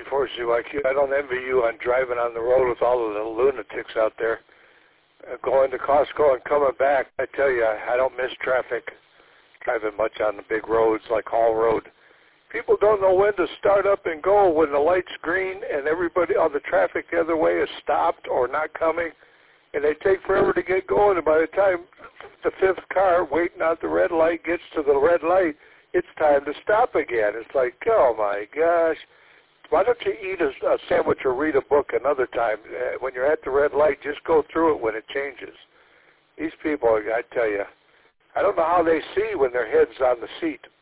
unfortunately, like you, I don't envy you on driving on the road with all of the lunatics out there. Going to Costco and coming back, I tell you, I don't miss traffic driving much on the big roads like Hall Road. People don't know when to start up and go when the light's green and everybody on the traffic the other way is stopped or not coming, and they take forever to get going, and by the time the fifth car waiting at the red light gets to the red light, it's time to stop again. It's like, oh my gosh. Why don't you eat a sandwich or read a book another time? When you're at the red light, just go through it when it changes. These people, I tell you, I don't know how they see when their head's on the seat.